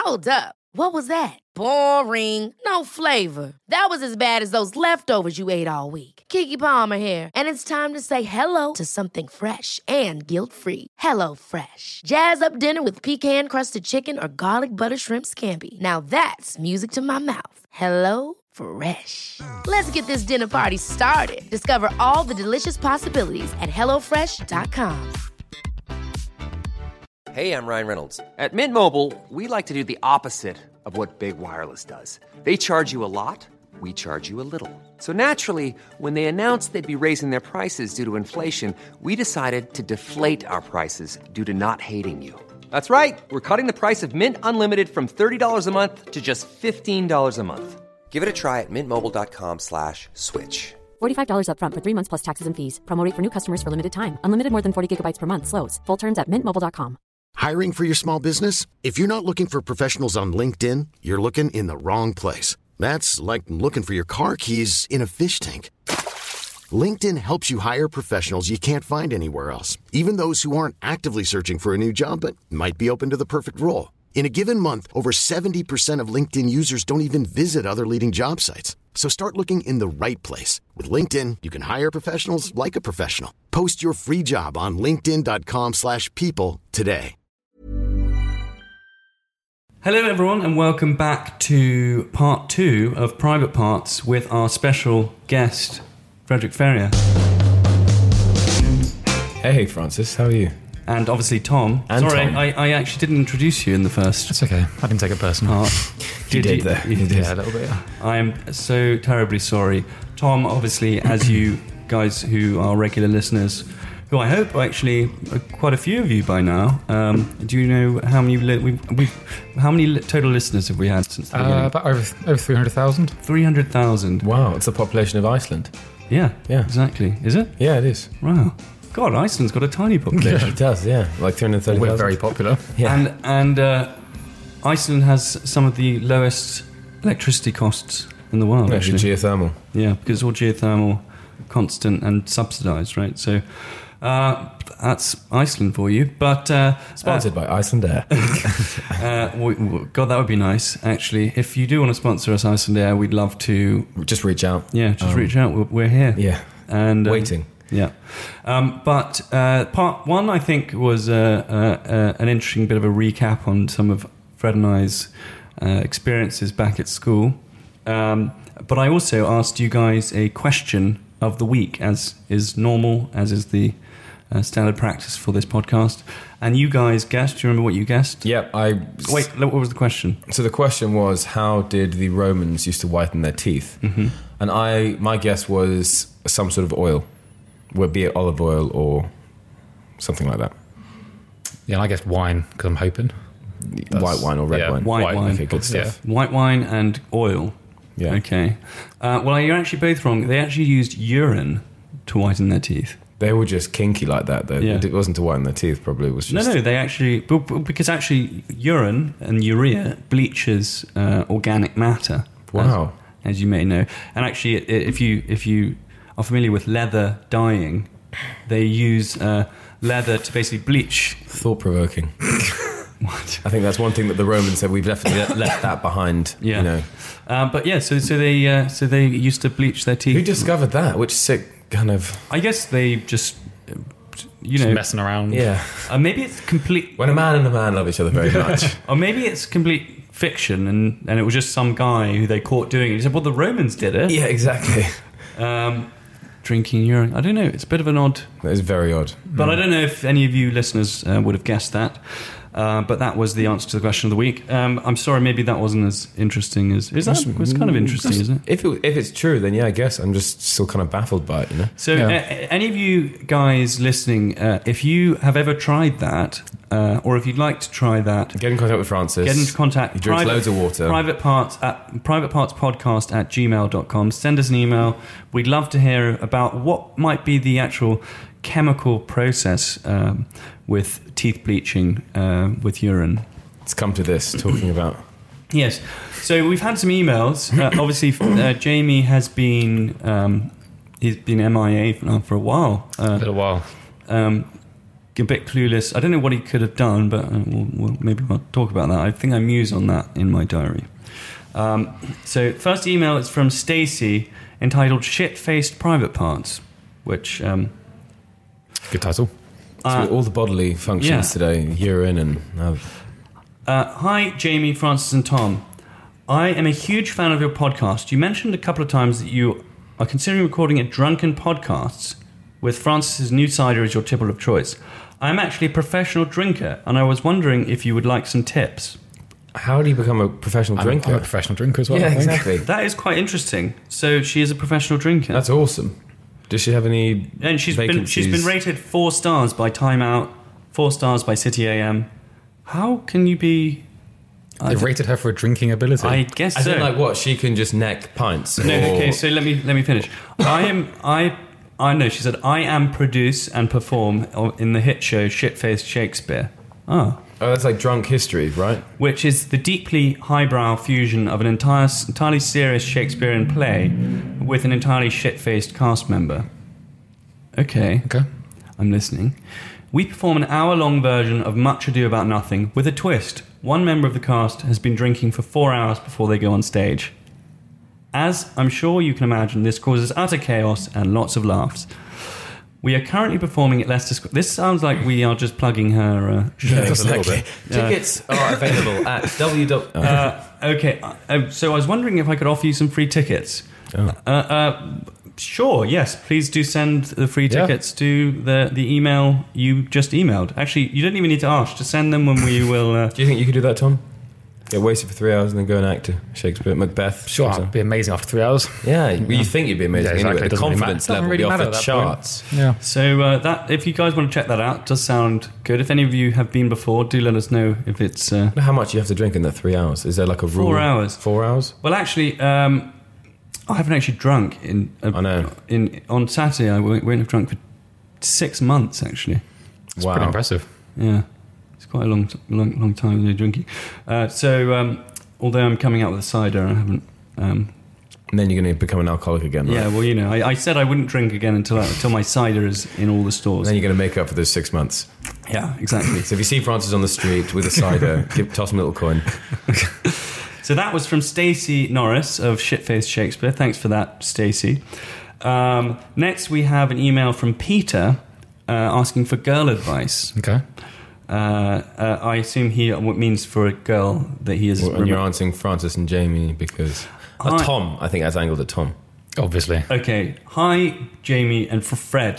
Hold up. What was that? Boring. No flavor. That was as bad as those leftovers you ate all week. Keke Palmer here, and it's time to say hello to something fresh and guilt-free. Hello Fresh. Jazz up dinner with pecan-crusted chicken or garlic butter shrimp scampi. Now that's music to my mouth. Hello Fresh. Let's get this dinner party started. Discover all the delicious possibilities at hellofresh.com. Hey, I'm Ryan Reynolds. At Mint Mobile, we like to do the opposite of what Big Wireless does. They charge you a lot, we charge you a little. So naturally, when they announced they'd be raising their prices due to inflation, we decided to deflate our prices due to not hating you. That's right. We're cutting the price of Mint Unlimited from $30 a month to just $15 a month. Give it a try at mintmobile.com/switch. $45 up front for 3 months plus taxes and fees. Promo rate for new customers for limited time. Unlimited more than 40 gigabytes per month. Slows full terms at mintmobile.com. Hiring for your small business? If you're not looking for professionals on LinkedIn, you're looking in the wrong place. That's like looking for your car keys in a fish tank. LinkedIn helps you hire professionals you can't find anywhere else, even those who aren't actively searching for a new job but might be open to the perfect role. In a given month, over 70% of LinkedIn users don't even visit other leading job sites. So start looking in the right place. With LinkedIn, you can hire professionals like a professional. Post your free job on linkedin.com/people today. Hello everyone and welcome back to part 2 of Private Parts with our special guest, Frederick Ferrier. Hey Francis, how are you? And obviously Tom. And Sorry, Tom. I actually didn't introduce you in the first That's okay. I didn't take it personal. part. You did there. You did. Yeah, a little bit. I am so terribly sorry. Tom, obviously, as you guys who are regular listeners, who I hope are actually quite a few of you by now, do you know how many how many total listeners have we had since the beginning? About over 300,000. 300,000. Wow, it's the population of Iceland. Yeah, Yeah. exactly. Is it? Yeah, it is. Wow. God, Iceland's got a tiny population. It does, yeah. Like 330,000. We're very popular. Yeah. And Iceland has some of the lowest electricity costs in the world, Actually, actually. geothermal. Yeah, because it's all geothermal, constant and subsidised, right? So that's Iceland for you. But Sponsored by Icelandair. God, that would be nice, actually. If you do want to sponsor us, Icelandair, we'd love to. Just reach out. Yeah, just reach out. We're here. Yeah. And Waiting. Yeah. But part 1, I think, was an interesting bit of a recap on some of Fred and I's experiences back at school. But I also asked you guys a question of the week, as is normal, as is the standard practice for this podcast. And you guys guessed. Do you remember what you guessed? Yeah, Wait, what was the question? So the question was, how did the Romans used to whiten their teeth? Mm-hmm. And my guess was some sort of oil. Would be it olive oil or something like that. Yeah, and I guess wine, because I'm hoping. White wine or red wine. White wine. Okay, good stuff. White wine and oil. Yeah. Okay. Well, you're actually both wrong. They actually used urine to whiten their teeth. They were just kinky like that, though. Yeah. It wasn't to whiten their teeth, probably. It was just... No, they actually... Because actually urine and urea bleaches organic matter. Wow. As you may know. And actually, if you are familiar with leather dyeing, they use leather to basically bleach. Thought-provoking. What? I think that's one thing that the Romans said. We've definitely left that behind. Yeah. You know. But yeah, so they used to bleach their teeth. Who discovered that? Which sick kind of... I guess they just, Just messing around. Yeah. Maybe it's complete... When a man and a man love each other very much. Or maybe it's complete fiction and it was just some guy who they caught doing it. He said, well, the Romans did it. Yeah, exactly. Drinking urine. I don't know. It's a bit of an odd... That is very odd. But I don't know if any of you listeners would have guessed that. But that was the answer to the question of the week. I'm sorry, maybe that wasn't as interesting as... It's kind of interesting, isn't it? If it's true, then yeah, I guess I'm just still kind of baffled by it, you know? So any of you guys listening, if you have ever tried that, or if you'd like to try that... Get in contact with Francis. Get into contact. He drinks loads of water. privatepartspodcast@gmail.com. Send us an email. We'd love to hear about what might be the actual chemical process with teeth bleaching with urine. It's come to this, talking about... Yes. So we've had some emails. Obviously, Jamie has been... he's been MIA for a while. A little while. a bit clueless. I don't know what he could have done, but maybe we'll talk about that. I think I muse on that in my diary. So first email is from Stacey, entitled "Shit-Faced Private Parts," which good title. So all the bodily functions today, urine and... Hi, Jamie, Francis and Tom. I am a huge fan of your podcast. You mentioned a couple of times that you are considering recording a drunken podcast with Francis's new cider as your tipple of choice. I'm actually a professional drinker, and I was wondering if you would like some tips. How do you become a professional drinker? I'm a professional drinker as well. Yeah, I think. exactly. That is quite interesting. So she is a professional drinker. That's awesome. Does she have any And she's vacancies? been rated 4 stars by Time Out, 4 stars by City AM. How can you be... They rated her for her drinking ability. I guess As so. in, like, what? She can just neck pints? No, or- okay, so let me finish. I know, she said, I am produce and perform in the hit show Shit-Faced Shakespeare. Oh, that's like drunk history, right? Which is the deeply highbrow fusion of an entirely serious Shakespearean play with an entirely shit-faced cast member. Okay. I'm listening. We perform an hour-long version of Much Ado About Nothing with a twist. One member of the cast has been drinking for 4 hours before they go on stage. As I'm sure you can imagine, this causes utter chaos and lots of laughs. We are currently performing at Leicester Square. This sounds like we are just plugging her show. Yeah, exactly. Tickets are available at Okay, so I was wondering if I could offer you some free tickets. Sure, yes. Please do send the free tickets to the email you just emailed. Actually, you don't even need to ask. Just send them and we will... Do you think you could do that, Tom? Get wasted for 3 hours and then go and act to Shakespeare, Macbeth. Sure, it'd be amazing after 3 hours. Yeah, well, you think you'd be amazing Yeah, exactly. anyway. It The doesn't really confidence matter. level would Doesn't be off really the matter at that charts. Yeah. So that, if you guys want to check that out, it does sound good. If any of you have been before, do let us know if it's... How much you have to drink in that 3 hours? Is there like a rule? 4 hours. 4 hours? Well, actually, I haven't actually drunk I know. on Saturday. I won't have drunk for 6 months, actually. It's pretty impressive. Yeah, it's quite a long time no drinking. Although I'm coming out with a cider, I haven't. And then you're going to become an alcoholic again, right? Yeah, well, you know, I said I wouldn't drink again until my cider is in all the stores. Then you're going to make up for those 6 months. Yeah, exactly. So if you see Francis on the street with a cider, toss him a little coin. So that was from Stacey Norris of Shit-Faced Shakespeare. Thanks for that, Stacey. Next, we have an email from Peter asking for girl advice. Okay. I assume he means for a girl that he is... And you're answering Francis and Jamie because... Tom, I think that's angled at Tom. Obviously. Okay. Hi, Jamie, and for Fred.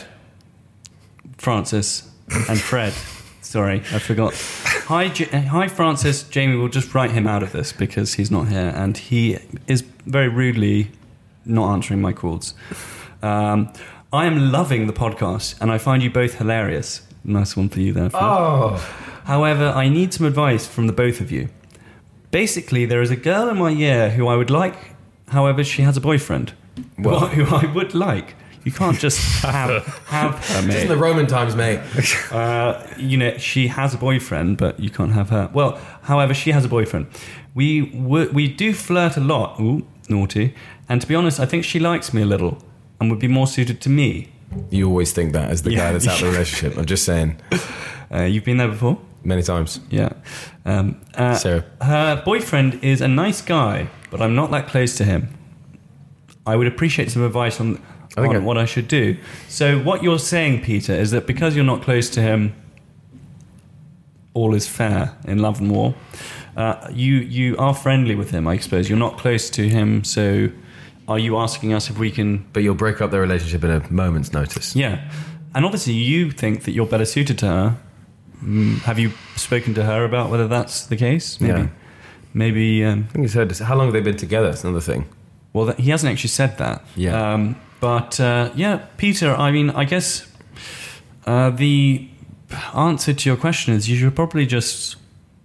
Francis and Fred. Sorry, I forgot. Hi, Francis. Jamie, we'll just write him out of this because he's not here, and he is very rudely not answering my calls. I am loving the podcast, and I find you both hilarious. Nice one for you there, Fred. Oh. However, I need some advice from the both of you. Basically, there is a girl in my year who I would like, however, she has a boyfriend. Well. Who I would like. You can't just have her, mate. Just in the Roman times, mate. She has a boyfriend, but you can't have her. Well, however, she has a boyfriend. We do flirt a lot. Ooh, naughty. And to be honest, I think she likes me a little and would be more suited to me. You always think that as the guy that's out of the relationship. I'm just saying. You've been there before? Many times. Yeah. Sarah. Her boyfriend is a nice guy, but I'm not that close to him. I would appreciate some advice on what I should do. So what you're saying, Peter, is that because you're not close to him, all is fair in love and war. You are friendly with him, I suppose. You're not close to him, so are you asking us if we can... But you'll break up their relationship in a moment's notice. Yeah. And obviously you think that you're better suited to her. Have you spoken to her about whether that's the case? Maybe. Yeah. Maybe... I think he's heard this. How long have they been together? That's another thing. Well, he hasn't actually said that. Yeah. Peter, I mean, I guess the answer to your question is you should probably just...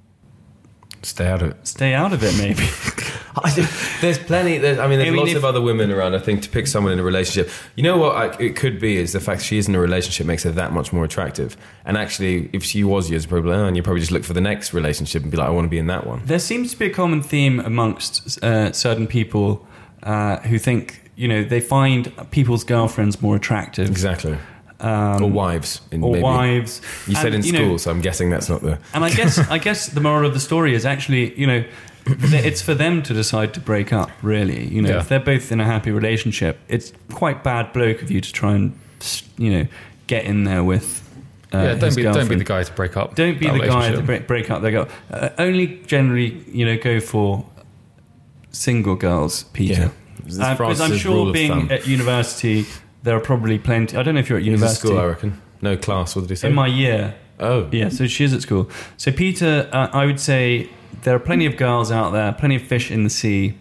Stay out of it. Stay out of it, maybe. There's plenty. There's lots of other women around, I think, to pick someone in a relationship. You know what it could be is the fact she is in a relationship makes her that much more attractive. And actually, if she was yours, probably, and you probably just look for the next relationship and be like, I want to be in that one. There seems to be a common theme amongst certain people who think, they find people's girlfriends more attractive. Exactly. or wives. Wives. You said in school, so I'm guessing that's not the... And I guess the moral of the story is actually, it's for them to decide to break up, really. If they're both in a happy relationship, it's quite bad bloke of you to try and, get in there with don't be the guy to break up. Don't be the guy to break up. They go only generally, go for single girls, Peter. Because I'm sure being at university, there are probably plenty. I don't know if you're at university. School, I reckon. No class. What did he say? In my year. Oh, yeah. So she is at school. So Peter, I would say there are plenty of girls out there, plenty of fish in the sea,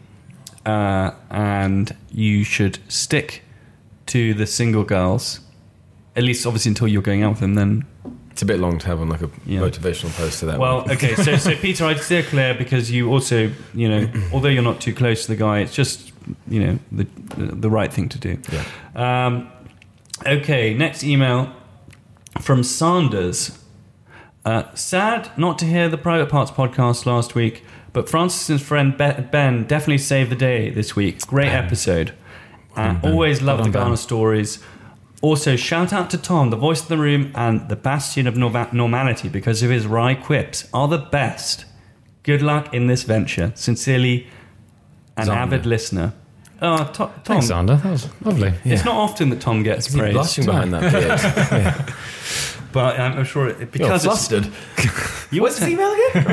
and you should stick to the single girls. At least, obviously, until you're going out with them, then... It's a bit long to have on like a motivational post to that. Well, okay, so Peter, I'd steer clear because you also, although you're not too close to the guy, it's just, the right thing to do. Yeah. Okay, next email from Sanders. Sad not to hear the Private Parts podcast last week, but Francis's friend Ben definitely saved the day this week. Great episode. Always love the Ghana stories. Also, shout out to Tom, the voice of the room and the bastion of normality, because of his wry quips are the best. Good luck in this venture. Sincerely, an avid listener. Tom. Thanks, Xander. That was lovely. It's not often that Tom gets praised. He's blushing behind that beard. But I'm sure because you're flustered. What's his email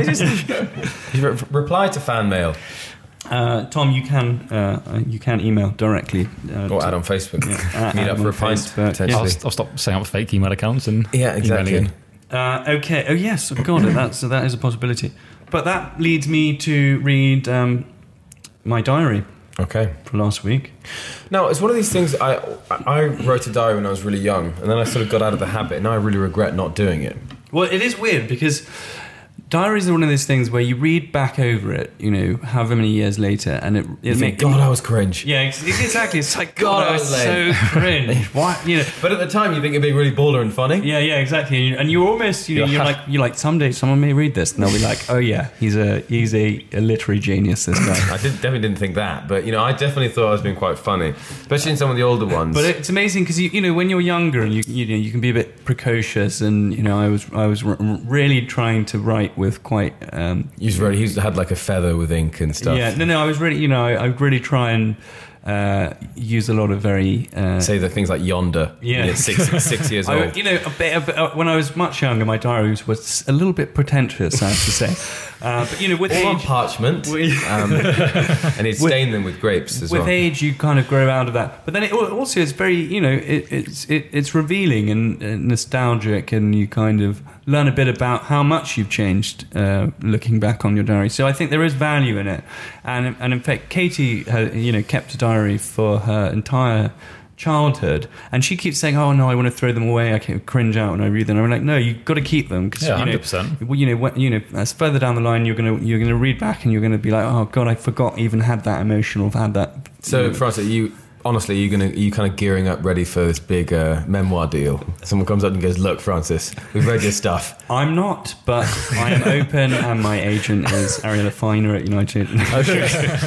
again? Reply to fan mail. Tom, you can email directly or add on Facebook. Meet up for a pint. Potentially. I'll stop setting up fake email accounts and exactly. Okay. Oh yes, God, that is a possibility. But that leads me to read my diary. Okay. For last week. Now, it's one of these things. I wrote a diary when I was really young, and then I sort of got out of the habit, and now I really regret not doing it. Well, it is weird because diaries are one of those things where you read back over it, however many years later, and it makes... God, I was cringe. Yeah, exactly. It's like, God, I was so cringe. Why? But at the time, you think it'd be really baller and funny. Yeah, exactly. And you're almost, you're like, someday someone may read this, and they'll be like, oh yeah, he's a literary genius, this guy. I definitely didn't think that, but I definitely thought I was being quite funny, especially in some of the older ones. But it's amazing because when you're younger and you can be a bit precocious, and I was really trying to write with quite he had like a feather with ink and stuff. I was really I would really try and use a lot of very say the things like yonder. Yeah, 6 years old. When I was much younger, my diaries was a little bit pretentious, I have to say. But with all age, on parchment, and he'd stain them with grapes as well. With age, you kind of grow out of that. But then it also is very it's revealing and nostalgic, and you kind of learn a bit about how much you've changed looking back on your diary. So I think there is value in it, and in fact, Katie kept a diary for her entire childhood, and she keeps saying, "Oh no, I want to throw them away. I cringe out when I read them." I'm like, "No, you've got to keep them because 100%. As further down the line, you're gonna read back and you're gonna be like, oh God, I forgot even had that emotional, had that." So, Francis, you kind of gearing up, ready for this big memoir deal? Someone comes up and goes, "Look, Francis, we've read your stuff." I'm not, but I am open, and my agent is Ariella Finer at United. Okay.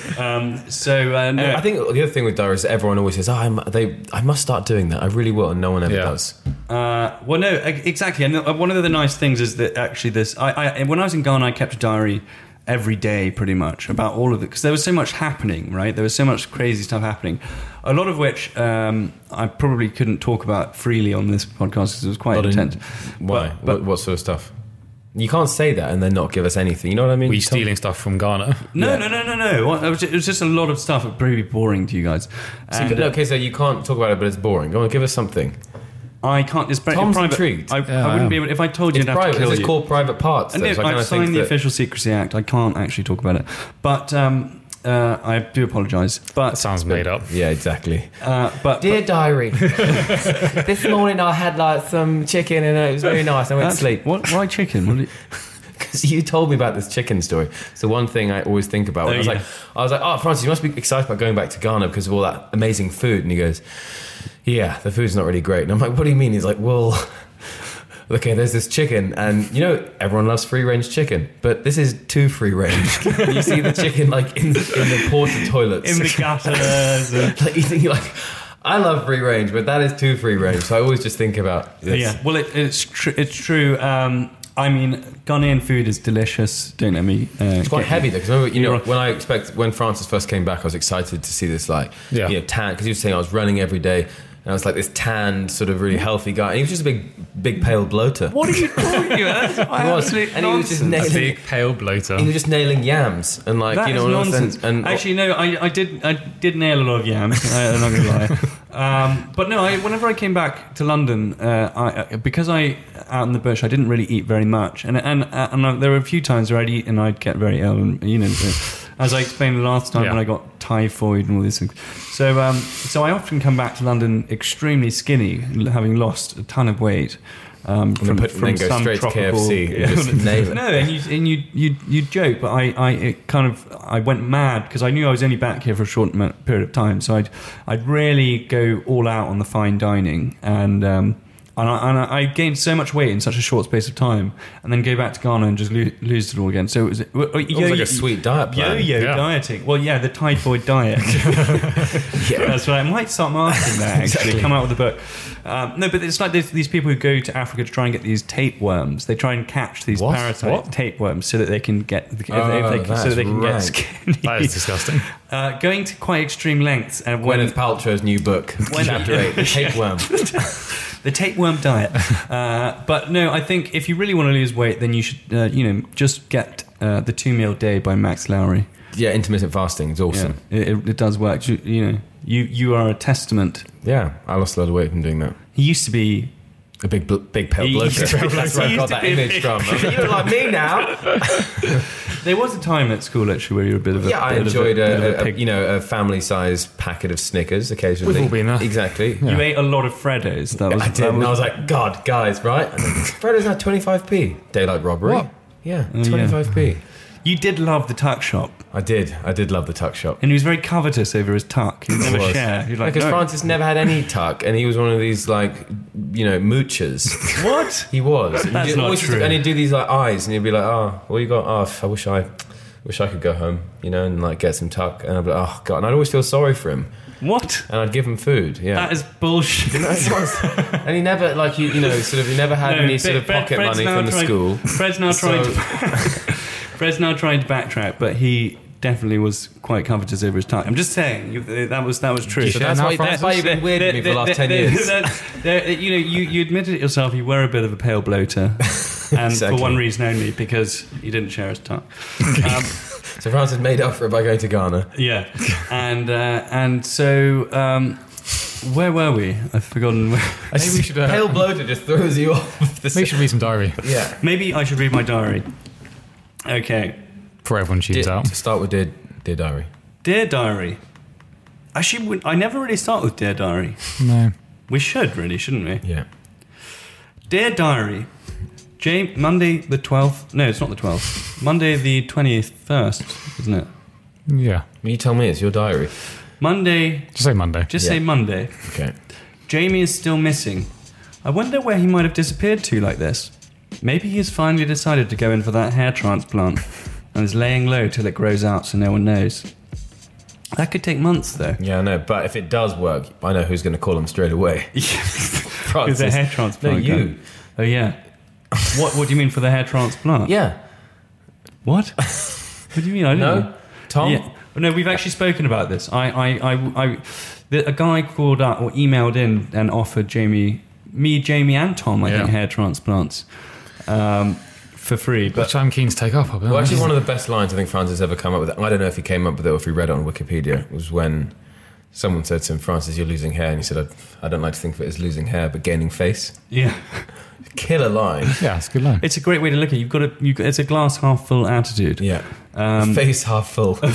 No. I think the other thing with diaries is everyone always says, I must start doing that. I really will, and no one ever does. Well, no, exactly. And one of the nice things is that actually when I was in Ghana, I kept a diary every day pretty much about all of it, because there was so much happening, right? There was so much crazy stuff happening, a lot of which I probably couldn't talk about freely on this podcast because it was quite intense. Why? But what sort of stuff? You can't say that and then not give us anything. You know what I mean? Were you stealing stuff from Ghana? No. It was just a lot of stuff. It would probably be boring to you guys. Okay, so you can't talk about it, but it's boring. Go on, give us something. I can't. It's Tom's private. intrigued. I wouldn't be able. If I told you, I'd have to kill you. It's called Private Parts. And I've signed the Official Secrecy Act. I can't actually talk about it. But I do apologise. But that sounds made up. Yeah, exactly. Dear diary, this morning I had some chicken and it was very nice. I went to sleep. Why chicken? Because you told me about this chicken story. So one thing I always think about when I was like, oh, Francis, you must be excited about going back to Ghana because of all that amazing food. And he goes, yeah, the food's not really great. And I'm like, what do you mean? He's like, well, okay, there's this chicken, and everyone loves free-range chicken, but this is too free-range. You see the chicken in the porta toilets, in the gutters, you're like, I love free range, but that is too free range. So I always just think about this. Yeah, well, it's true. I mean, Ghanaian food is delicious. Don't let me. It's quite heavy though, because when Francis first came back, I was excited to see this tan. Because he was saying I was running every day, and I was like this tanned, sort of really healthy guy, and he was just a big pale bloater. What are you talking about? That's and he was just nailing, a big pale bloater. He was just nailing yams and that is nonsense. And actually, no, I did nail a lot of yams. I'm not gonna lie. But no, whenever I came back to London, because I out in the bush, I didn't really eat very much, and there were a few times where I'd eat and I'd get very ill, and as I explained last time when I got typhoid and all these things. So I often come back to London extremely skinny, having lost a ton of weight. From then go straight to KFC and just nail it. No, and you joke, but I went mad because I knew I was only back here for a short period of time, so I'd really go all out on the fine dining, and I gained so much weight in such a short space of time, and then go back to Ghana and just lose it all again. So it was like a sweet diet plan. Yo-yo dieting. Well, yeah, the typhoid diet. That's right. I might start marketing that, actually. Exactly. Come out with a book. No, but it's like these people who go to Africa to try and get these tapeworms. They try and catch these parasite tapeworms so that they can get get skinny. That is disgusting. Going to quite extreme lengths. Gwyneth Paltrow's new book, Chapter 8, The Tapeworm. The tapeworm diet. But no, I think if you really want to lose weight, then you should, just get the 2-meal day by Max Lowry. Yeah, intermittent fasting is awesome. Yeah, it does work. You are a testament. Yeah, I lost a lot of weight from doing that. He used to be a big pale bloater. That's where I got that image from. You look like me now. There was a time at school actually where you were a bit of a I enjoyed a family-sized packet of Snickers occasionally. We've all been there. Exactly. You ate a lot of Freddos. I did, and I was like, God, guys, right? And then, Freddos now 25p. Daylight robbery. What? Yeah, 25p. You did love the tuck shop. I did love the tuck shop. And he was very covetous over his tuck. He'd never share. He'd because Francis never had any tuck, and he was one of these moochers. What? He was. That's not true. And he'd do these eyes, and he'd be like, "Oh, what you got? Oh, I wish I could go home, and get some tuck." And I'd be like, "Oh God!" And I'd always feel sorry for him. What? And I'd give him food. Yeah, that is bullshit. It was. And he never he never had any sort of pocket money from the school. Fred's now trying to backtrack, but he definitely was quite covetous over his tuck. I'm just saying that was true. So that's why you've been weird with me for the last 10 years. You admitted it yourself. You were a bit of a pale bloater, and exactly. for one reason only, because you didn't share his tuck. So Francis made up for it by going to Ghana. Yeah, and so where were we? I've forgotten. Maybe we should. Pale bloater just throws you off. Maybe you should read some diary. Yeah, maybe I should read my diary. Okay. Before everyone tunes out. To start with Dear Diary. Dear Diary. Actually, I never really start with Dear Diary. No. We should really, shouldn't we? Yeah. Dear Diary. Monday the 12th. No, it's not the 12th. Monday the 21st, isn't it? Yeah. You tell me, it's your diary. Monday. Just say Monday. Say Monday. Okay. Jamie is still missing. I wonder where he might have disappeared to like this. Maybe he's finally decided to go in for that hair transplant and is laying low till it grows out so no one knows. That could take months, though. Yeah, I know, but if it does work, I know who's going to call him straight away. Because the hair transplant. No, you. Oh, yeah. What do you mean for the hair transplant? Yeah. What? What do you mean? I don't know. Tom? Yeah. No, we've actually spoken about this. A guy called up or emailed in and offered Jamie and Tom, I think, hair transplants. For free, but which I'm keen to take up. Well, actually, one of the best lines I think Francis ever come up with. I don't know if he came up with it or if he read it on Wikipedia. Was when someone said to him, "Francis, you're losing hair," and he said, "I don't like to think of it as losing hair, but gaining face." Yeah, killer line. Yeah, it's a good line. It's a great way to look at it. It's a glass half full attitude. Yeah, face half full. A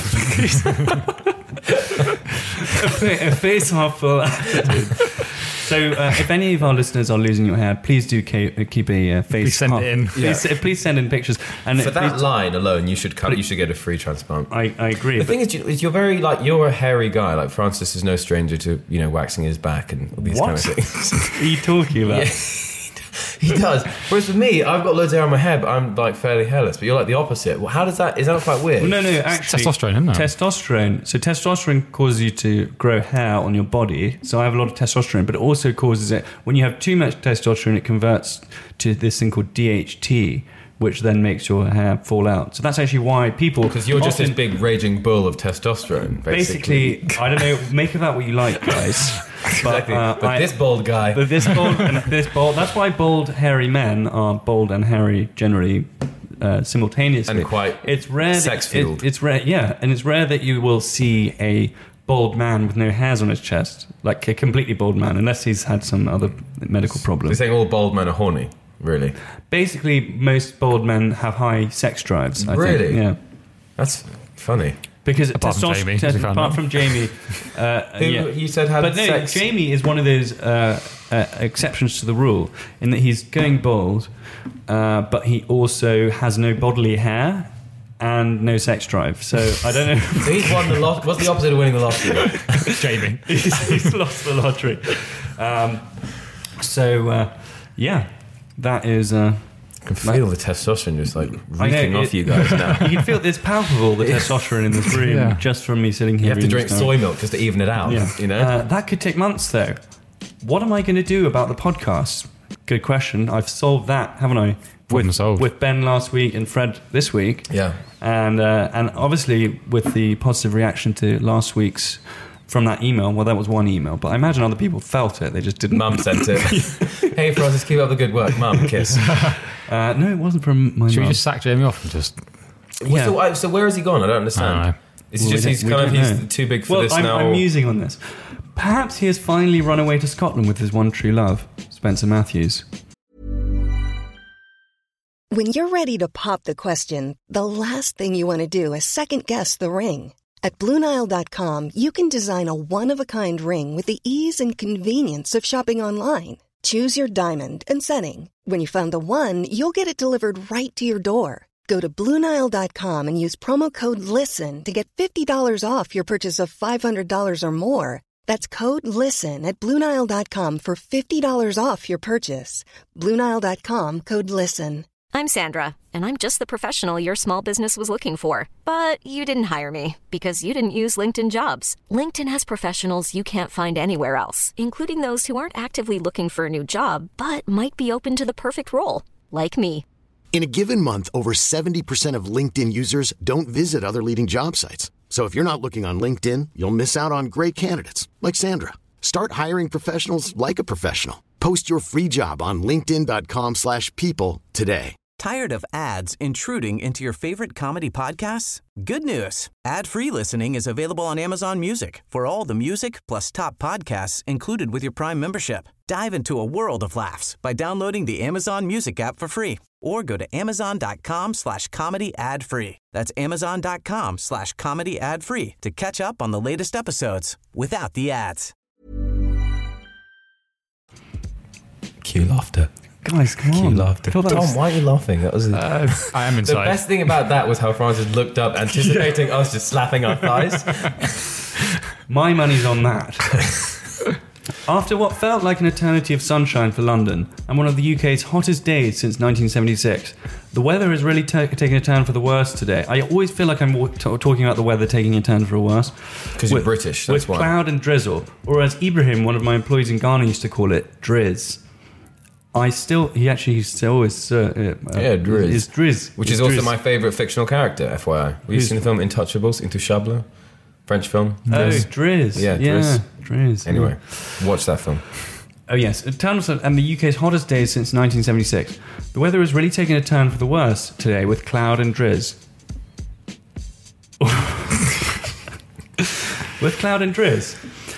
face half full attitude. So, if any of our listeners are losing your hair, please do keep a face. Please send it in. Please send in pictures. And for that line alone, you should get a free transplant. I agree. The thing is, you're very you're a hairy guy. Like Francis is no stranger to waxing his back and all these kind of things. What are you talking about? Yeah. He does. Whereas with me, I've got loads of hair on my head, but I'm like fairly hairless. But you're like the opposite. Well, how does that? Is that quite weird? Well, no, actually, testosterone, isn't it? Testosterone. So testosterone causes you to grow hair on your body. So I have a lot of testosterone, but it also causes it when you have too much testosterone. It converts to this thing called DHT, which then makes your hair fall out. So that's actually why people... Because you're just this big raging bull of testosterone, basically. I don't know, make of that what you like, guys. Exactly. But this bald guy... But this bald... That's why bald, hairy men are bold and hairy generally simultaneously. And quite it's rare sex-fueled. It's rare, yeah. And it's rare that you will see a bald man with no hairs on his chest. Like a completely bald man, unless he's had some other medical problem. You're saying all bald men are horny? Really? Basically, most bald men have high sex drives. I really? think. Yeah. That's funny. Because apart from Jamie, apart from Jamie, you said had sex. No, Jamie is one of those exceptions to the rule in that he's going bald, but he also has no bodily hair and no sex drive. So I don't know. So he's won the lottery. What's the opposite of winning the lottery? Jamie. he's lost the lottery. Yeah. That is... I can feel the testosterone just like reeking off you guys now. You can feel it's palpable, the testosterone in this room, just from me sitting here. You have to drink soy milk just to even it out, you know? That could take months, though. What am I going to do about the podcast? Good question. I've solved that, haven't I? With Ben last week and Fred this week. Yeah. And obviously with the positive reaction to last week's... From that email, well, that was one email, but I imagine other people felt it. They just didn't. Mum sent it. Hey, Francis, keep up the good work. Mum, kiss. No, it wasn't from my mum. Should we just sack Jamie off and just... Yeah. So where has he gone? I don't understand. I don't know. Is it just he's too big for this now? I'm musing on this. Perhaps he has finally run away to Scotland with his one true love, Spencer Matthews. When you're ready to pop the question, the last thing you want to do is second-guess the ring. At BlueNile.com, you can design a one-of-a-kind ring with the ease and convenience of shopping online. Choose your diamond and setting. When you find the one, you'll get it delivered right to your door. Go to BlueNile.com and use promo code LISTEN to get $50 off your purchase of $500 or more. That's code LISTEN at BlueNile.com for $50 off your purchase. BlueNile.com, code LISTEN. I'm Sandra, and I'm just the professional your small business was looking for. But you didn't hire me because you didn't use LinkedIn Jobs. LinkedIn has professionals you can't find anywhere else, including those who aren't actively looking for a new job, but might be open to the perfect role, like me. In a given month, over 70% of LinkedIn users don't visit other leading job sites. So if you're not looking on LinkedIn, you'll miss out on great candidates like Sandra. Start hiring professionals like a professional. Post your free job on linkedin.com/people today. Tired of ads intruding into your favorite comedy podcasts? Good news. Ad-free listening is available on Amazon Music for all the music plus top podcasts included with your Prime membership. Dive into a world of laughs by downloading the Amazon Music app for free or go to amazon.com/comedy ad-free. That's amazon.com/comedy ad-free to catch up on the latest episodes without the ads. Cue laughter. Guys, come on. Cue laughter. Tom, why are you laughing? That was I am inside. The best thing about that was how Francis looked up, anticipating us just slapping our thighs. My money's on that. After what felt like an eternity of sunshine for London and one of the UK's hottest days since 1976, the weather is really taking a turn for the worse today. I always feel like I'm talking about the weather taking a turn for the worse. Because you're British, that's why. With cloud and drizzle, or as Ibrahim, one of my employees in Ghana, used to call it, drizz. He still is Driz. Is Driz. Which is also my favourite fictional character, FYI. Have you seen the film Intouchables, Intouchable? French film? Driz. Yeah, Driz. Anyway, watch that film. Oh yes, and the UK's hottest days since 1976. The weather is really taking a turn for the worse today with cloud and drizz. With cloud and drizz.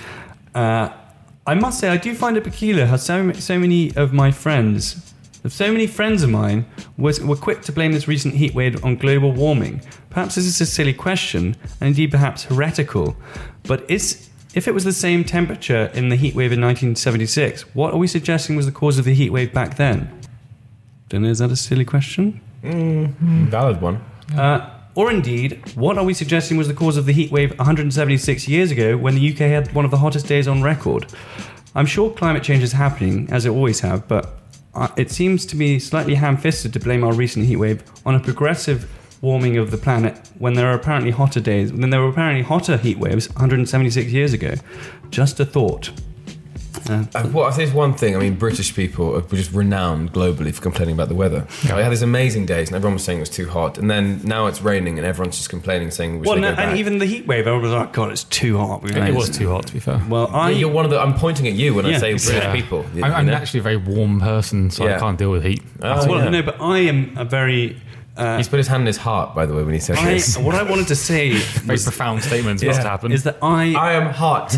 I must say, I do find it peculiar how so many of my friends, of mine, were quick to blame this recent heat wave on global warming. Perhaps this is a silly question, and indeed perhaps heretical, but if it was the same temperature in the heat wave in 1976, what are we suggesting was the cause of the heat wave back then? Don't know, is that a silly question? Valid one. Or indeed, what are we suggesting was the cause of the heat wave 176 years ago when the UK had one of the hottest days on record? I'm sure climate change is happening, as it always have, but it seems to be slightly ham-fisted to blame our recent heatwave on a progressive warming of the planet when there are apparently hotter days. When there were apparently hotter heat waves 176 years ago. Just a thought. Well, I think it's one thing. I mean, British people are just renowned globally for complaining about the weather. Yeah. We had these amazing days, and everyone was saying it was too hot. And then now it's raining, and everyone's just complaining, saying, and even the heat wave, everyone was like, "God, it's too hot." It was too hot, to be fair. Well, you're one of the. I'm pointing at you when I say British people. I'm actually a very warm person, so I can't deal with heat. No, but I am a very. He's put his hand in his heart, by the way, when he said this. What I wanted to say, very profound statements must happen, is that I am hot.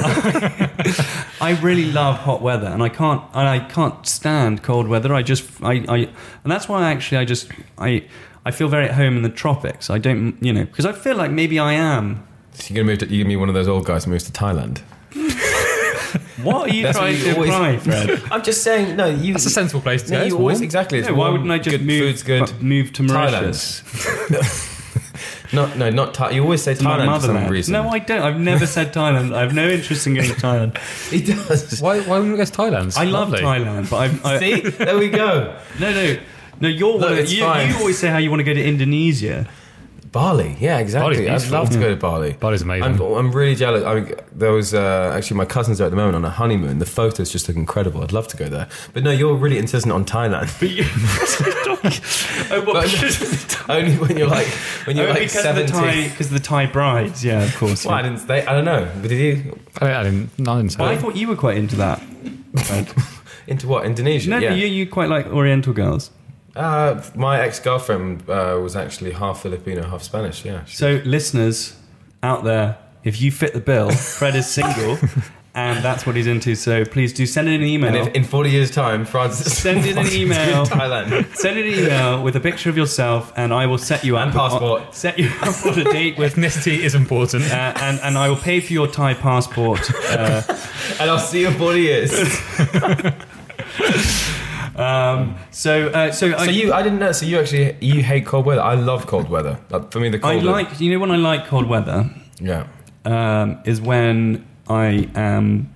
I really love hot weather, and I can't stand cold weather. And that's why I feel very at home in the tropics. I don't, because I feel like maybe I am. So you're gonna be one of those old guys who moves to Thailand. What are you trying to imply, Fred? I'm just saying, that's a sensible place to go. You always, exactly. It's why wouldn't I just move to Mauritius? Not Thailand. You always say Thailand for some reason. No, I don't. I've never said Thailand. I have no interest in going to Thailand. He does. Why wouldn't we go to Thailand? I love Thailand, but I see. There we go. No. You always say how you want to go to Indonesia. Bali, yeah, exactly. I'd love to go to Bali. Bali's amazing. I'm really jealous. I mean, there was actually my cousins are at the moment on a honeymoon. The photos just look incredible. I'd love to go there. But no, you're really insistent on Thailand. Only when you're like 70. Because of the Thai brides, yeah, of course. Well, yeah. I don't know. But did you? I didn't. But I thought you were quite into that. Into what? Indonesia? No, yeah. you quite like Oriental girls. My ex-girlfriend was actually half Filipino, half Spanish, yeah. So, listeners out there, if you fit the bill, Fred is single, and that's what he's into. So, please do send in an email. And if in 40 years' time, Francis send in an email. Thailand. Send in an email with a picture of yourself, and I will set you up. And passport. Set you up on a date with. Ethnicity is important. And I will pay for your Thai passport. And I'll see you in 40 years. I didn't know. So you hate cold weather. I love cold weather. Like, for me, the cold. When I like cold weather. Yeah. Is when I am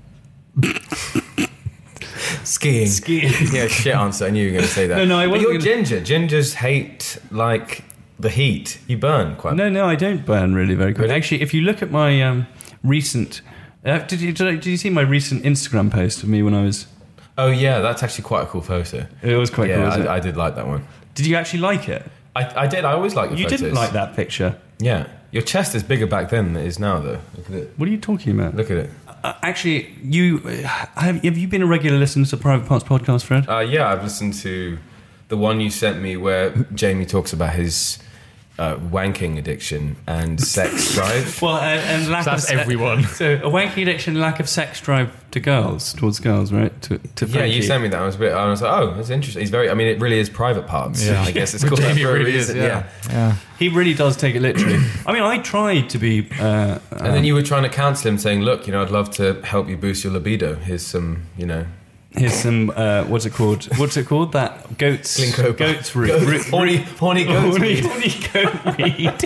skiing. Yeah, shit answer. I knew you were going to say that. No, I wasn't. But you're ginger. Gingers hate like the heat. You burn quite. No, I don't burn really very quick. Actually, if you look at my recent, did you see my recent Instagram post of me when I was? Oh yeah, that's actually quite a cool photo. It was quite cool. Yeah, I did like that one. Did you actually like it? I did. I always like the photos. You didn't like that picture. Yeah, your chest is bigger back then than it is now, though. Look at it. What are you talking about? Look at it. Actually, have you been a regular listener to the Private Parts podcast, Fred? Yeah, I've listened to the one you sent me where Jamie talks about his wanking addiction and sex drive. Well, and lack that's everyone. So a wanking addiction, lack of sex drive towards girls, right? To yeah, you sent me that. I was like, oh, that's interesting. He's very. I mean, it really is private parts. Yeah. I guess it's called that for a reason. Yeah. He really does take it literally. I mean, I tried to be. And then you were trying to counsel him, saying, "Look, I'd love to help you boost your libido. Here's some, Here's some, what's it called? That goat's root. Horny goat weed. Horny goat weed.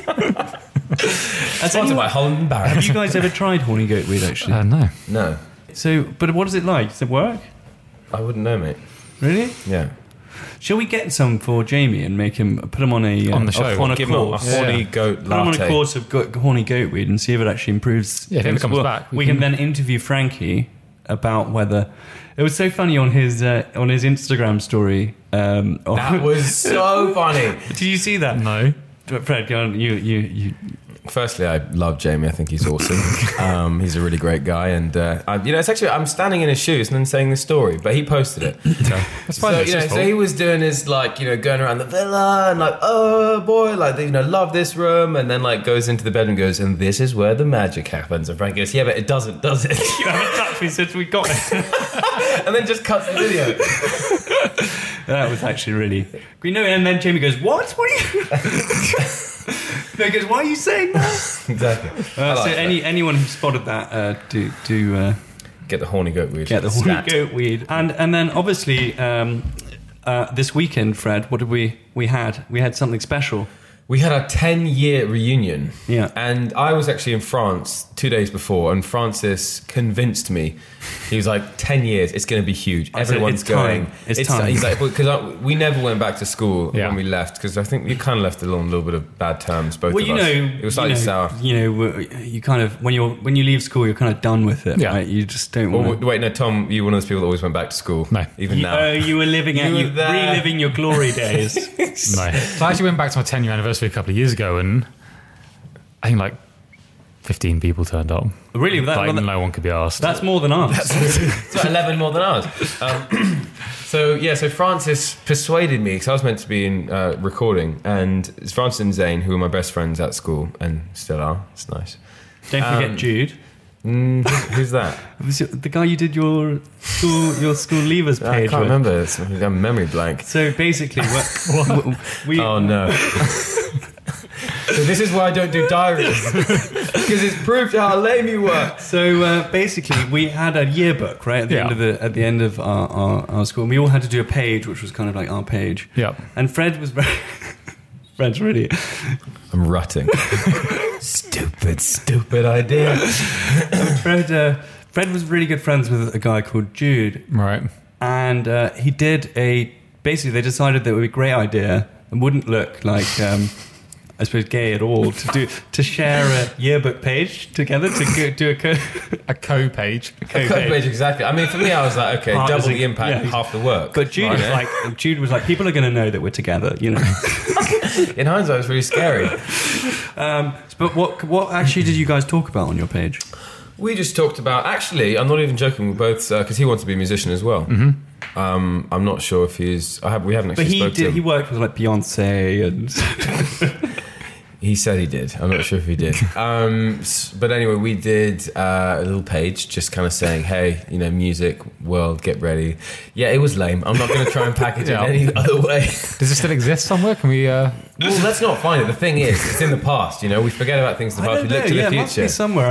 Sponsored by Holland & Barrett. Have you guys ever tried horny goat weed, actually? No. So, but what is it like? Does it work? I wouldn't know, mate. Really? Yeah. Shall we get some for Jamie and put him on on the show? On a course. A horny goat latte. Put him on a course of horny goat weed and see if it actually improves. Yeah, if it comes back. We can then interview Frankie about whether... It was so funny on his Instagram story. That was so funny. Did you see that? No. Fred, go on. You. Firstly, I love Jamie. I think he's awesome. He's a really great guy, and it's actually I'm standing in his shoes and then saying this story, but he posted it. That's fine. So he was doing his going around the villa and oh boy, love this room, and then goes into the bedroom, goes, and this is where the magic happens. And Frank goes, yeah, but it doesn't, does it? You haven't touched me since we got it. And then just cuts the video. That was actually really. And then Jamie goes, what? What are you? No, he goes, why are you saying that? Exactly. Anyone who spotted that, do get the horny goat weed. Get the horny goat weed, and then obviously this weekend, Fred, what did we had? We had something special. We had a 10-year reunion. Yeah. And I was actually in France 2 days before, and Francis convinced me. He was like, 10 years, it's going to be huge. Everyone's going. It's time. He's like, because we never went back to school Yeah. when we left, because I think we kind of left it on a little bit of bad terms, both Well, of you us. know, It was slightly sour. You kind of when you leave school, you're kind of done with it. Yeah. Right? You just don't Well, want. wait, no, Tom, you're one of those people that always went back to school. No. Even now. You were living You were there. reliving your glory days. No. So I actually went back to my 10-year anniversary a couple of years ago, and I think like 15 people turned up. Really? Like, no one could be asked. That's more than us. It's like 11 more than ours. So Francis persuaded me, because I was meant to be in recording, and it's Francis and Zane, who were my best friends at school, and still are. It's nice. Don't forget Jude. Who's that? Was it the guy you did your school leavers I page can't with? remember. It's a memory blank. So basically, we Oh no. So this is why I don't do diaries, because it's proof how lame you were. So basically, we had a yearbook right at the end of our school. And we all had to do a page, which was kind of like our page. Yeah. And Fred was very. Fred's really. I'm rutting. Stupid idea. Fred was really good friends with a guy called Jude. Right. And he did basically they decided that it would be a great idea and wouldn't look like I suppose gay at all to share a yearbook page together to do a co-page. A co-page, exactly. I mean, for me, I was like, okay, double the impact, yeah. half the work. But Jude was like, people are going to know that we're together, you know. In hindsight, it was really scary. But what actually did you guys talk about on your page? We just talked about. Actually, I'm not even joking. We both because he wants to be a musician as well. Mm-hmm. I'm not sure if he's. We haven't actually. But spoken to him. He worked with like Beyonce and. He said he did. I'm not sure if he did. But anyway, we did a little page just kind of saying, hey, music world, get ready. Yeah, it was lame. I'm not going to try and package it any other way. Does it still exist somewhere? Can we... Well, let's not find it. The thing is, it's in the past. We forget about things in the past. We look to the future. It must be somewhere.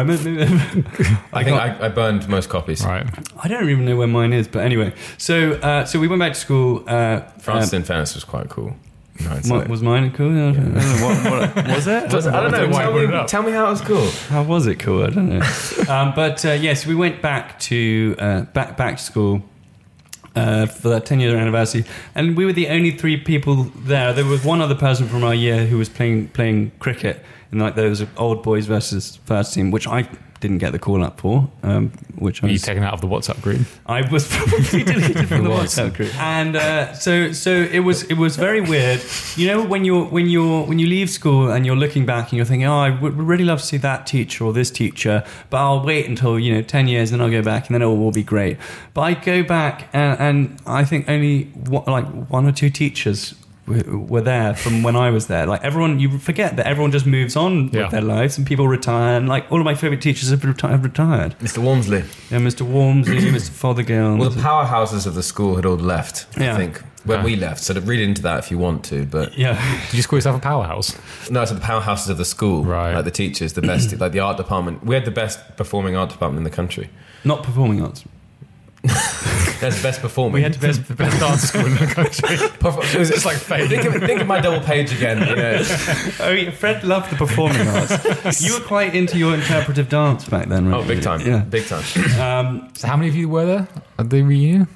I think I burned most copies. Right. I don't even know where mine is. But anyway, so we went back to school. Francis in fairness was quite cool. Was mine cool? I don't know. What was it? I don't know. Tell me how it was cool. How was it cool? I don't know. But yes, we went back to back to school for that 10-year anniversary, and we were the only 3 people there. There was one other person from our year who was playing cricket in like those old boys versus first team, which I didn't get the call up for. Which were you taken out of the WhatsApp group? I was probably deleted from the WhatsApp group, and so it was very weird. When you leave school and you're looking back and you're thinking, oh, I would really love to see that teacher or this teacher, but I'll wait until 10 years and then I'll go back and then it will all be great. But I go back and I think only one or 2 teachers were there from when I was there. Like everyone, you forget that everyone just moves on with their lives and people retire. And like all of my favourite teachers have retired. Mr. Walmsley. Yeah, Mr. Walmsley, Mr. Fothergill. Well, the powerhouses of the school had all left, Yeah. I think, when we left. So read into that if you want to. But yeah, did you just call yourself a powerhouse? No, it's the powerhouses of the school. Right. Like the teachers, the best, like the art department. We had the best performing art department in the country. Not performing arts. That's the best performing. We had the best dance school in the country. It's like fake. Think of my double page again. Oh, yeah, Fred loved the performing arts. You were quite into your interpretive dance back then, right? Oh, big time. Yeah. Big time. So how many of you were there at the reunion?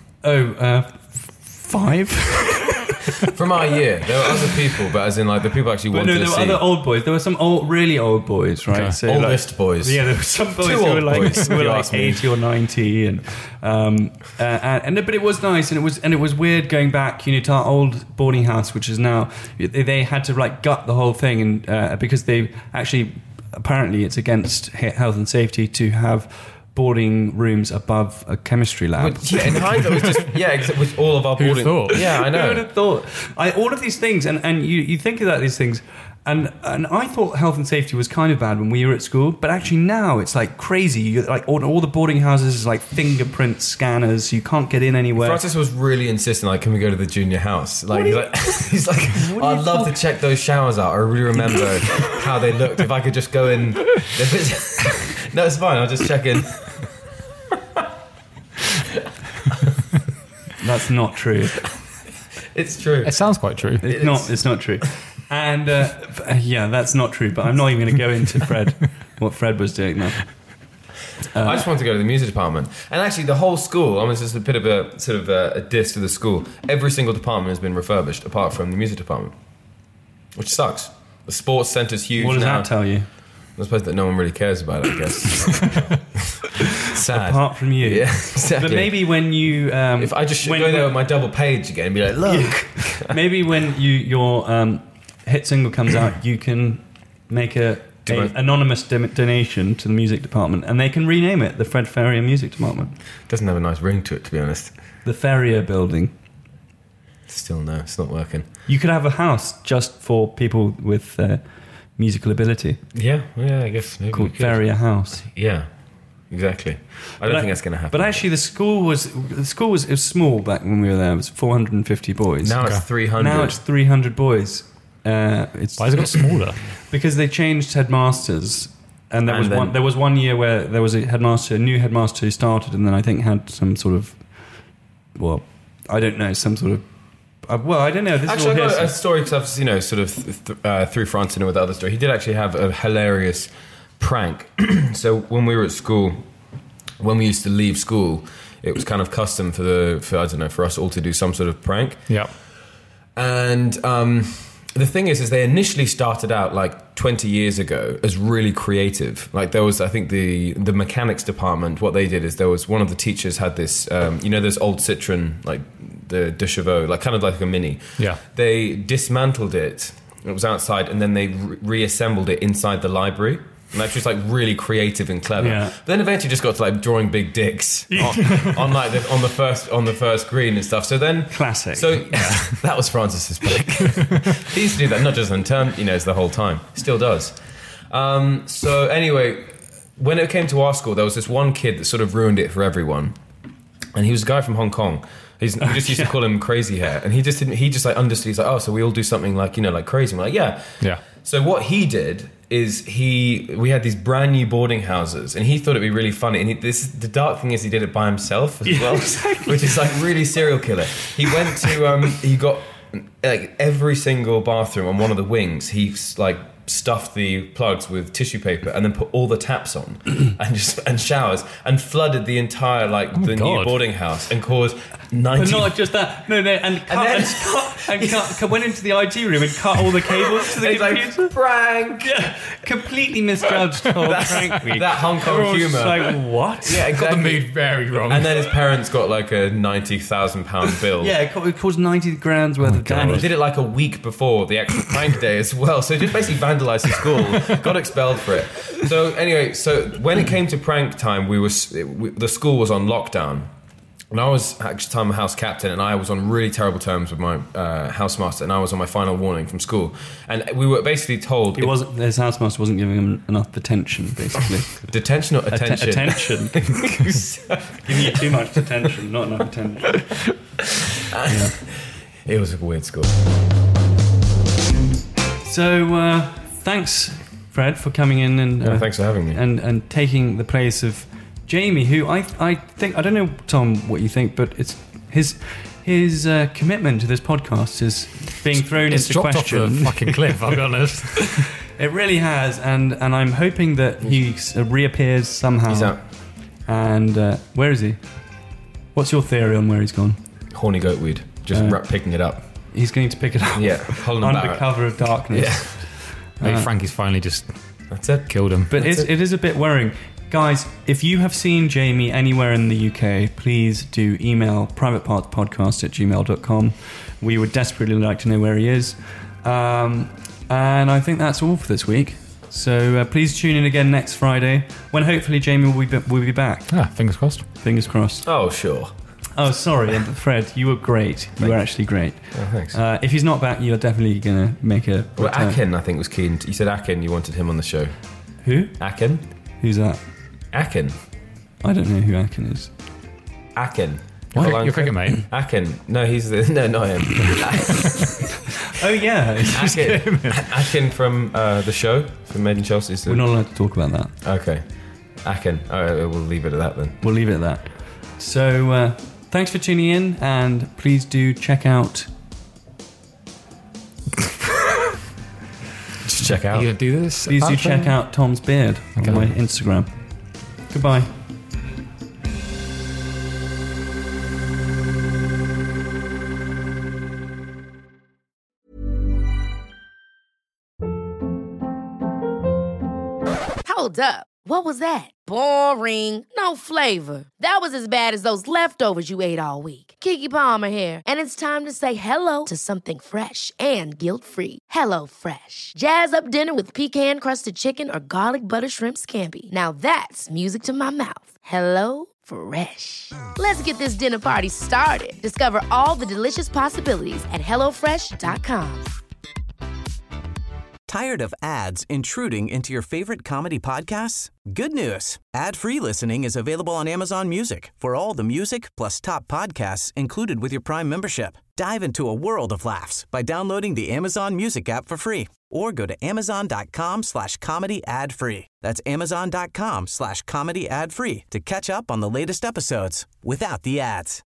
5. From our year, there were other people, but as in like the people actually wanted to see. There were other old boys. There were some really old boys, right? Okay. So Oldest boys. Yeah, there were some boys 2 who were old like, boys, who were if you like ask me. 80 or 90, but it was nice, and it was weird going back, to our old boarding house, which is now they had to like gut the whole thing, and because they actually apparently it's against health and safety to have boarding rooms above a chemistry lab. Yeah, in hindsight, it was just with all of our Who'd boarding. thought? Yeah, I know. Who would have thought? All of these things, and you think about these things, and I thought health and safety was kind of bad when we were at school, but actually now it's like crazy. You like all the boarding houses is like fingerprint scanners. You can't get in anywhere. Francis was really insisting, like, can we go to the junior house? Like, he's like, I'd love to check those showers out. I really remember how they looked. If I could just go in. No, it's fine. I'll just check in. That's not true. It's true. It sounds quite true. It's not true. And yeah, that's not true. But I'm not even going to go into what Fred was doing now. I just wanted to go to the music department, and actually the whole school. I mean, it's just a bit of a sort of a diss to the school. Every single department has been refurbished, apart from the music department, which sucks. The sports centre's huge. What does now. that tell you? I suppose that no one really cares about it, I guess. Sad. Apart from you. Yeah, exactly. But maybe when you... if I just go there with my double page again and be like, look. Maybe when your hit single comes out, you can make a anonymous donation to the music department, and they can rename it the Fred Ferrier Music Department. Doesn't have a nice ring to it, to be honest. The Ferrier Building. Still no, it's not working. You could have a house just for people with musical ability. Yeah, I guess maybe called Ferrier House. Yeah, exactly. I don't think that's going to happen. But actually, the school was small back when we were there. It was 450 boys. Now it's 300. Now it's 300 boys. Why has it got smaller? Because they changed headmasters, and there was one year where there was a new headmaster who started, and then I think had some sort of, well, I don't know, some sort of. I don't know. Actually, I got a story because I've sort of through Francine with the other story. He did actually have a hilarious prank. So when we were at school, when we used to leave school, it was kind of custom for us all to do some sort of prank. Yeah. And the thing is they initially started out like 20 years ago as really creative. Like there was, I think the mechanics department, what they did is there was one of the teachers had this, those old Citroen, like the De Chevaux, like kind of like a Mini. Yeah. They dismantled it. It was outside, and then they reassembled it inside the library. And that's just like really creative and clever. Yeah. But then eventually just got to like drawing big dicks on the first green and stuff. So then classic. So that was Francis's pick. He used to do that not just on term, it's the whole time. Still does. So anyway, when it came to our school, there was this one kid that sort of ruined it for everyone, and he was a guy from Hong Kong. We just used to call him Crazy Hair, and he just like understood. He's like, oh, so we all do something like like crazy. I'm like, yeah. So what he did is we had these brand new boarding houses, and he thought it'd be really funny. And the dark thing is he did it by himself as well, exactly. Which is like really serial killer. He went to he got like every single bathroom on one of the wings. He like stuffed the plugs with tissue paper and then put all the taps on and showers and flooded the entire new boarding house and caused 90. But not just that. No, and went into the IT room and cut all the cables to the computer. Like, prank. Yeah, completely misjudged whole prank week. That Hong Kong humour. Like, what? Yeah, exactly. Got the mood very wrong. And then his parents got like a £90,000 bill. Yeah, it caused 90 grand's worth of damage. And he did it like a week before the actual prank day as well. So he just basically vandalised the school, got expelled for it. So anyway, when it came to prank time, the school was on lockdown. And I was actually a house captain, and I was on really terrible terms with my housemaster, and I was on my final warning from school. And we were basically told... His housemaster wasn't giving him enough attention, basically. Detention or attention? Attention. Giving you too much attention, not enough attention. Yeah. It was a weird school. So, thanks, Fred, for coming in and... thanks for having me. And taking the place of Jamie, who I think, I don't know, Tom, what you think, but it's his commitment to this podcast is being thrown into question. Off the fucking cliff, I'll be honest. It really has, and I'm hoping that he reappears somehow. He's out. And where is he? What's your theory on where he's gone? Horny goatweed, just picking it up. He's going to pick it up. Yeah, under cover of darkness. Yeah. Maybe Frankie's finally just killed him. But it is a bit worrying. Guys, if you have seen Jamie anywhere in the UK, please do email privatepartspodcast@gmail.com. We would desperately like to know where he is. And I think that's all for this week. So please tune in again next Friday, when hopefully Jamie will be back. Fingers crossed. Fingers crossed. Oh, sure. Oh, sorry, Fred, you were great. You were actually great. Oh, thanks. If he's not back, you're definitely going to make a return. Well, Akin, I think, was keen. You said Akin, you wanted him on the show. Who? Akin. Who's that? Akin. I don't know who Akin is. Akin. What? Your cricket mate? Akin. No, no, not him. Oh, yeah. Akin from the show, from Made in Chelsea. We're not allowed to talk about that. Okay. Akin. All right, we'll leave it at that then. We'll leave it at that. So, thanks for tuning in, and please do check out... check out. You gonna do this? Please do check out Tom's beard on my Instagram. Goodbye. Hold up. What was that? Boring. No flavor. That was as bad as those leftovers you ate all week. Keke Palmer here, and it's time to say hello to something fresh and guilt-free. Hello Fresh. Jazz up dinner with pecan-crusted chicken or garlic butter shrimp scampi. Now that's music to my mouth. Hello Fresh. Let's get this dinner party started. Discover all the delicious possibilities at hellofresh.com. Tired of ads intruding into your favorite comedy podcasts? Good news. Ad-free listening is available on Amazon Music for all the music plus top podcasts included with your Prime membership. Dive into a world of laughs by downloading the Amazon Music app for free or go to amazon.com/comedy ad-free. That's amazon.com/comedy ad-free to catch up on the latest episodes without the ads.